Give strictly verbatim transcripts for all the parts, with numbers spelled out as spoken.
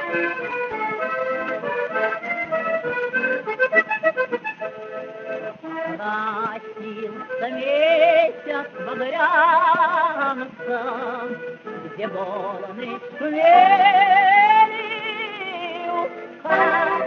Красился месяц багряным, где волны шумели у скал.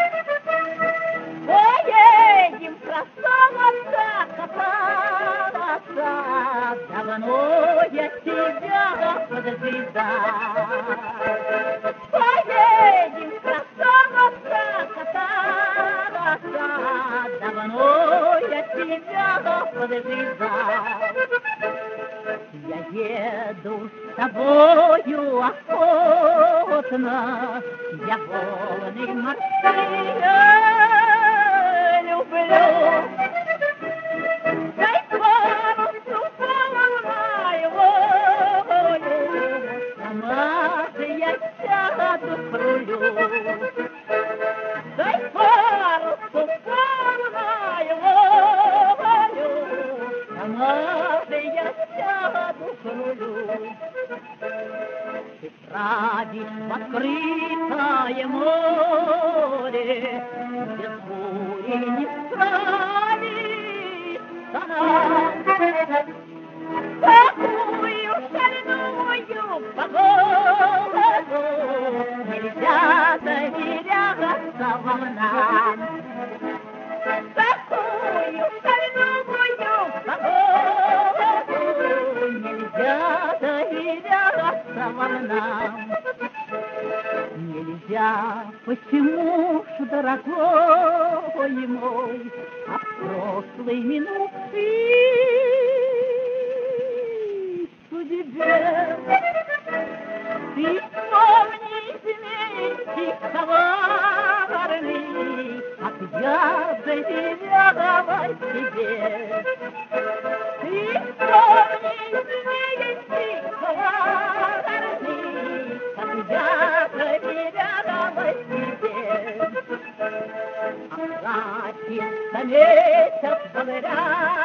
Поедем, красавица, кататься, давно я тебя подождала. Поедем, красавица, кататься, давно я тебя подождала. Я еду с тобою охотно, я волны морские люблю. Дай парусу полную волю, сама же я сяду к рулю. Дай парусу полную волю, сама же я сяду к рулю. Ты правишь в открытое море, без бури не справится нам. Такую шальную погоду нельзя доверяться волнам. Такую шальную погоду нельзя доверяться волнам. Нельзя, почему ж, дорогой мой, а в прошлой минуты судьбе ты вспомни вместе коварный, как я доверяла тебе. Ты вспомни вместе коварный, как я доверяла тебе. Оплатится месяц благодаря